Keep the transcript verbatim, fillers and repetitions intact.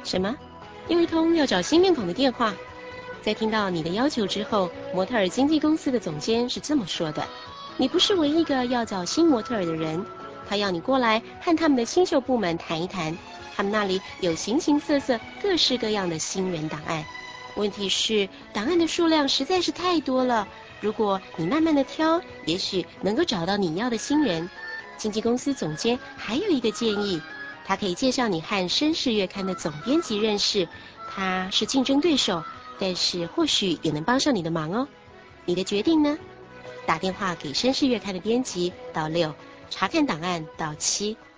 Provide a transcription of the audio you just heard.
什么？又一通要找新面孔的电话？在听到你的要求之后，模特儿经纪公司的总监是这么说的：你不是唯一一个要找新模特儿的人，他要你过来和他们的新秀部门谈一谈，他们那里有形形色色、各式各样的新人档案。问题是档案的数量实在是太多了，如果你慢慢的挑，也许能够找到你要的新人。经纪公司总监还有一个建议，他可以介绍你和绅士月刊的总编辑认识，他是竞争对手，但是或许也能帮上你的忙哦。你的决定呢？打电话给绅士月刊的编辑到六，查看档案到七。